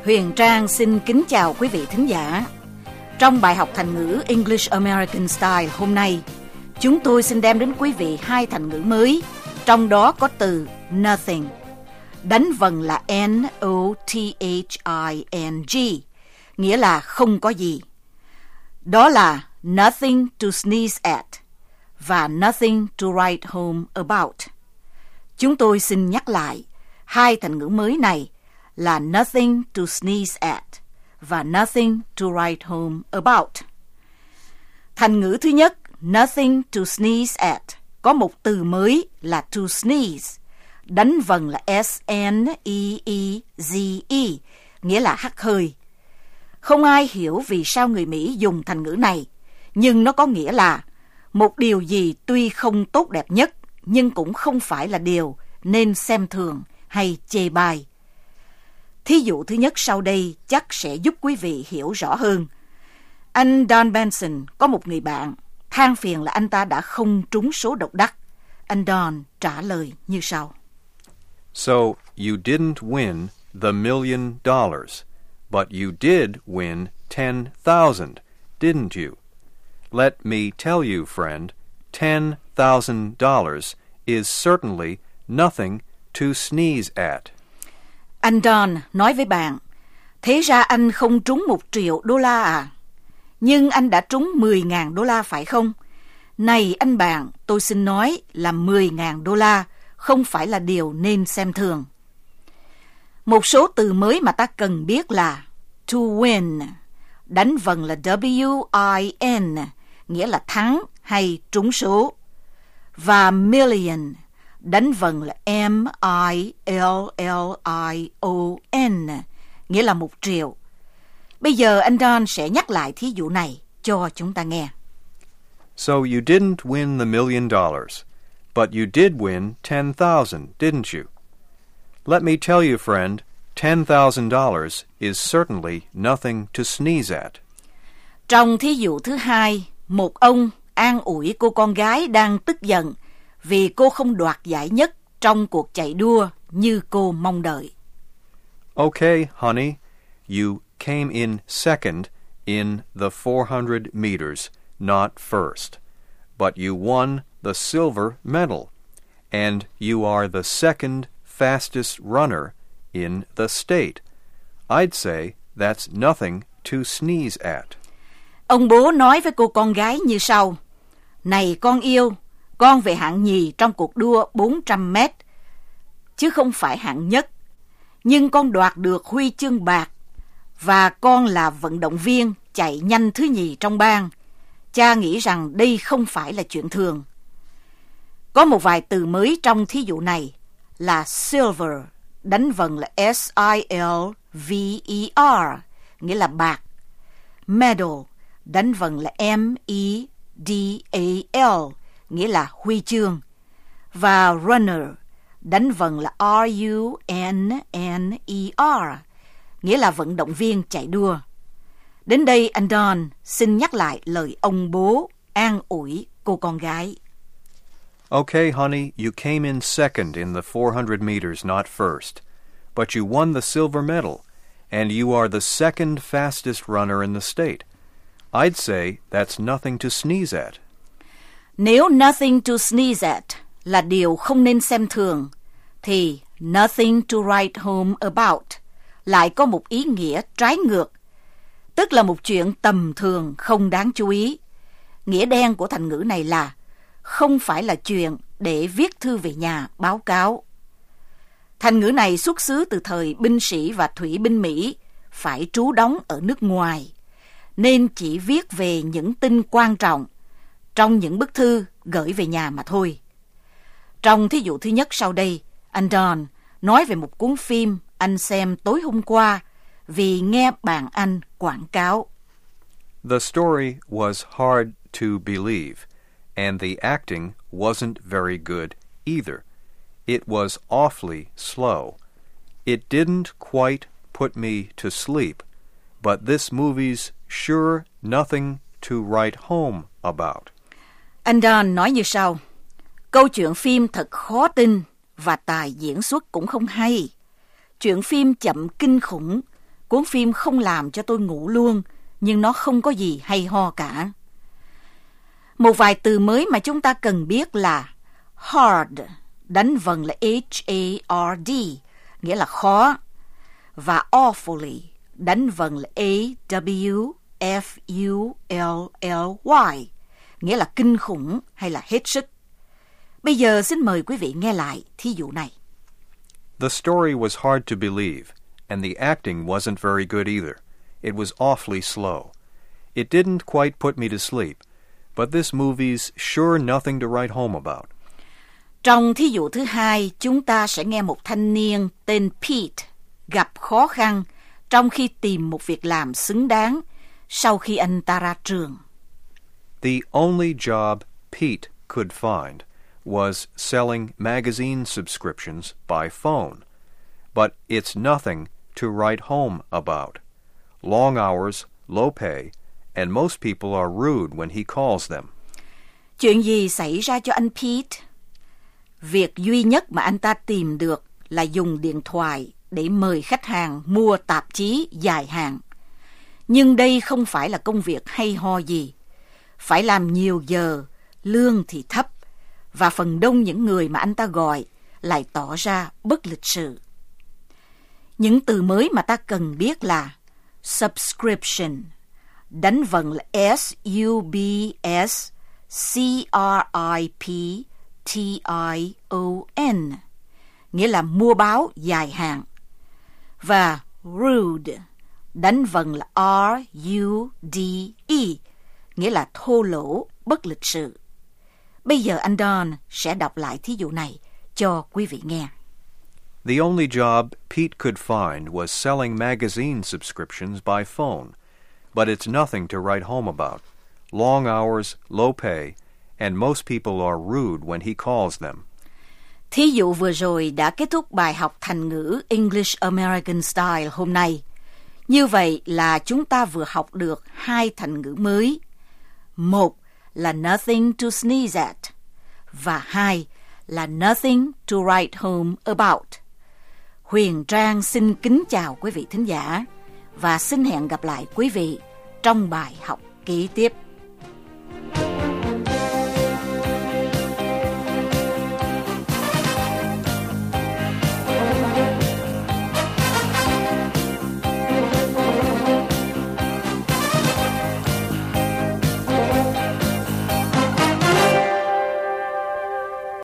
Huyền Trang xin kính chào quý vị thính giả. Trong bài học thành ngữ English American Style hôm nay, chúng tôi xin đem đến quý vị hai thành ngữ mới, trong đó có từ nothing. Đánh vần là N-O-T-H-I-N-G, nghĩa là không có gì. Đó là nothing to sneeze at và nothing to write home about. Chúng tôi xin nhắc lại, hai thành ngữ mới này là nothing to sneeze at và nothing to write home about. Thành ngữ thứ nhất, nothing to sneeze at, có một từ mới là to sneeze. Đánh vần là S-N-E-E-Z-E, nghĩa là hắt hơi. Không ai hiểu vì sao người Mỹ dùng thành ngữ này, nhưng nó có nghĩa là một điều gì tuy không tốt đẹp nhất, nhưng cũng không phải là điều nên xem thường hay chê bai. Thí dụ thứ nhất sau đây chắc sẽ giúp quý vị hiểu rõ hơn. Anh Don Benson có một người bạn, than phiền là anh ta đã không trúng số độc đắc. Anh Don trả lời như sau. So, you didn't win the $1 million, but you did win 10,000, didn't you? Let me tell you, friend, $10,000 is certainly nothing to sneeze at. Anh Don nói với bạn, thế ra anh không trúng $1 triệu à? Nhưng anh đã trúng $10,000 phải không? Này anh bạn, tôi xin nói là $10,000 không phải là điều nên xem thường. Một số từ mới mà ta cần biết là to win, đánh vần là W-I-N, nghĩa là thắng hay trúng số. Và million, đánh vần là M-I-L-L-I-O-N, nghĩa là $1 triệu. Bây giờ anh Don sẽ nhắc lại thí dụ này cho chúng ta nghe. So you didn't win the $1 million, but you did win 10,000, didn't you? Let me tell you, friend, $10,000 is certainly nothing to sneeze at. Trong thí dụ thứ hai, một ông an ủi cô con gái đang tức giận vì cô không đoạt giải nhất trong cuộc chạy đua như cô mong đợi. Okay, honey, you came in second in the 400 meters, not first. But you won the silver medal, and you are the second fastest runner in the state. I'd say that's nothing to sneeze at. Ông bố nói với cô con gái như sau. Này con yêu, con về hạng nhì trong cuộc đua 400 mét, chứ không phải hạng nhất. Nhưng con đoạt được huy chương bạc, và con là vận động viên chạy nhanh thứ nhì trong bang. Cha nghĩ rằng đây không phải là chuyện thường. Có một vài từ mới trong thí dụ này là silver, đánh vần là S-I-L-V-E-R, nghĩa là bạc. Medal, đánh vần là M-E-D-A-L, nghĩa là huy chương. Và runner, đánh vần là R-U-N-N-E-R, nghĩa là vận động viên chạy đua. Đến đây anh Don xin nhắc lại lời ông bố an ủi cô con gái. Okay, honey, you came in second in the 400 meters, not first. But you won the silver medal, and you are the second fastest runner in the state. I'd say that's nothing to sneeze at. Nếu nothing to sneeze at là điều không nên xem thường, thì nothing to write home about lại có một ý nghĩa trái ngược, tức là một chuyện tầm thường không đáng chú ý. Nghĩa đen của thành ngữ này là không phải là chuyện để viết thư về nhà báo cáo. Thành ngữ này xuất xứ từ thời binh sĩ và thủy binh Mỹ phải trú đóng ở nước ngoài, nên chỉ viết về những tin quan trọng trong những bức thư gửi về nhà mà thôi. Trong thí dụ thứ nhất sau đây, anh Don nói về một cuốn phim anh xem tối hôm qua vì nghe bạn anh quảng cáo. The story was hard to believe, and the acting wasn't very good either. It was awfully slow. It didn't quite put me to sleep, but this movie's sure nothing to write home about. Anh Don nói như sau. Câu chuyện phim thật khó tin và tài diễn xuất cũng không hay. Chuyện phim chậm kinh khủng, Cuốn phim không làm cho tôi ngủ luôn, nhưng nó không có gì hay ho cả. Một vài từ mới mà chúng ta cần biết là hard, đánh vần là H-A-R-D, nghĩa là khó, và awfully, đánh vần là A-W-F-U-L-L-Y, nghĩa là kinh khủng hay là hết sức. Bây giờ xin mời quý vị nghe lại thí dụ này. The story was hard to believe, and the acting wasn't very good either. It was awfully slow. It didn't quite put me to sleep, but this movie's sure nothing to write home about. Trong thí dụ thứ hai, chúng ta sẽ nghe một thanh niên tên Pete gặp khó khăn trong khi tìm một việc làm xứng đáng sau khi anh ta ra trường. The only job Pete could find was selling magazine subscriptions by phone, but it's nothing to write home about. Long hours, low pay, and most people are rude when he calls them. Chuyện gì xảy ra cho anh Pete? Việc duy nhất mà anh ta tìm được là dùng điện thoại để mời khách hàng mua tạp chí dài hạn. Nhưng đây không phải là công việc hay ho gì. Phải làm nhiều giờ, lương thì thấp, và phần đông những người mà anh ta gọi lại tỏ ra bất lịch sự. Những từ mới mà ta cần biết là subscription, đánh vần là S-U-B-S-C-R-I-P-T-I-O-N, nghĩa là mua báo dài hạn, và rude, đánh vần là R-U-D-E, nghĩa là thô lỗ, bất lịch sự. Bây giờ anh Don sẽ đọc lại thí dụ này cho quý vị nghe. The only job Pete could find was selling magazine subscriptions by phone, but it's nothing to write home about. Long hours, low pay, and most people are rude when he calls them. Thí dụ vừa rồi đã kết thúc bài học thành ngữ English American Style hôm nay. Như vậy là chúng ta vừa học được 2 thành ngữ mới. Một là nothing to sneeze at, và 2 là nothing to write home about. Huyền Trang xin kính chào quý vị thính giả và xin hẹn gặp lại quý vị trong bài học kế tiếp.